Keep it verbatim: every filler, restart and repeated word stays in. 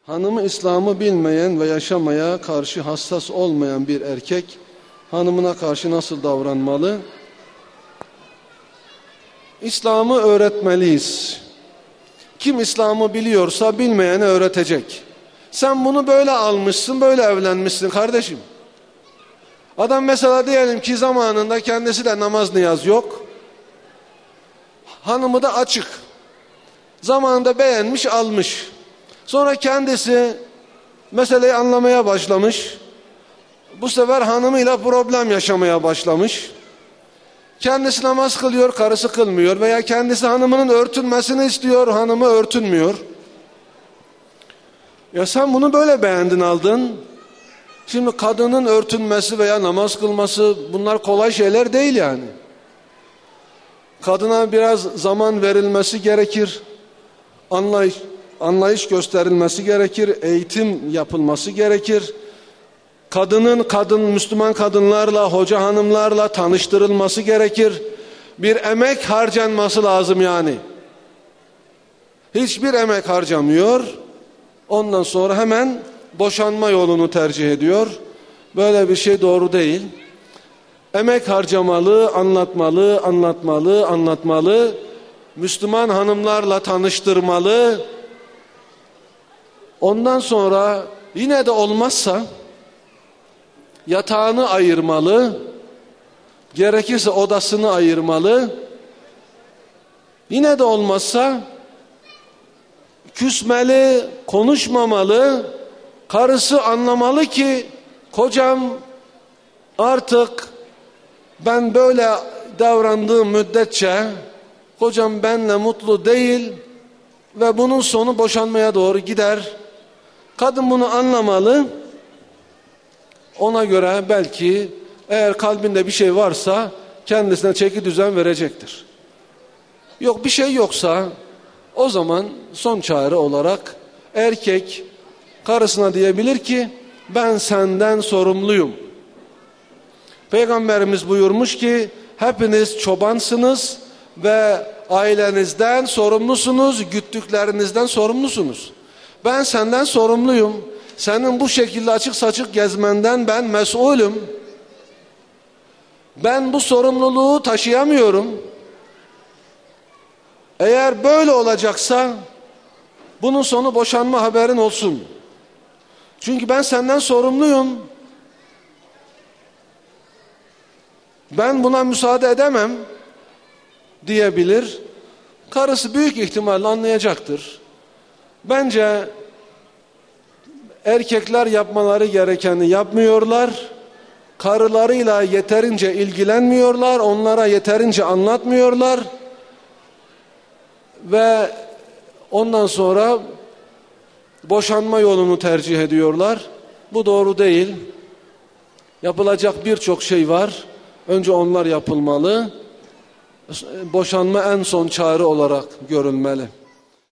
Hanımı İslam'ı bilmeyen ve yaşamaya karşı hassas olmayan bir erkek hanımına karşı nasıl davranmalı? İslam'ı öğretmeliyiz. Kim İslam'ı biliyorsa bilmeyene öğretecek. Sen bunu böyle almışsın, böyle evlenmişsin kardeşim. Adam mesela diyelim ki zamanında kendisi de namaz niyaz yok. Hanımı da açık. Zamanında beğenmiş, almış. Sonra kendisi meseleyi anlamaya başlamış. Bu sefer hanımıyla problem yaşamaya başlamış. Kendisi namaz kılıyor, karısı kılmıyor. Veya kendisi hanımının örtünmesini istiyor, hanımı örtünmüyor. Ya sen bunu böyle beğendin, aldın. Şimdi kadının örtünmesi veya namaz kılması bunlar kolay şeyler değil yani. Kadına biraz zaman verilmesi gerekir. Anlayış, anlayış gösterilmesi gerekir. Eğitim yapılması gerekir. Kadının kadın Müslüman kadınlarla, hoca hanımlarla tanıştırılması gerekir. Bir emek harcanması lazım yani. Hiçbir emek harcamıyor. Ondan sonra hemen boşanma yolunu tercih ediyor. Böyle bir şey doğru değil. Emek harcamalı, anlatmalı, anlatmalı, anlatmalı. Müslüman hanımlarla tanıştırmalı. Ondan sonra yine de olmazsa yatağını ayırmalı. Gerekirse odasını ayırmalı. Yine de olmazsa küsmeli, konuşmamalı. Karısı anlamalı ki kocam artık ben böyle davrandığım müddetçe kocam benimle mutlu değil ve bunun sonu boşanmaya doğru gider. Kadın bunu anlamalı. Ona göre belki eğer kalbinde bir şey varsa kendisine çeki düzen verecektir. Yok bir şey yoksa o zaman son çare olarak erkek karısına diyebilir ki ben senden sorumluyum. Peygamberimiz buyurmuş ki hepiniz çobansınız ve ailenizden sorumlusunuz, güttüklerinizden sorumlusunuz. Ben senden sorumluyum. Senin bu şekilde açık saçık gezmenden ben mesulüm. Ben bu sorumluluğu taşıyamıyorum. Eğer böyle olacaksa bunun sonu boşanma, haberin olsun. Çünkü ben senden sorumluyum. Ben buna müsaade edemem diyebilir. Karısı büyük ihtimalle anlayacaktır. Bence erkekler yapmaları gerekeni yapmıyorlar. Karılarıyla yeterince ilgilenmiyorlar. Onlara yeterince anlatmıyorlar. Ve ondan sonra boşanma yolunu tercih ediyorlar. Bu doğru değil. Yapılacak birçok şey var. Önce onlar yapılmalı. Boşanma en son çare olarak görülmeli.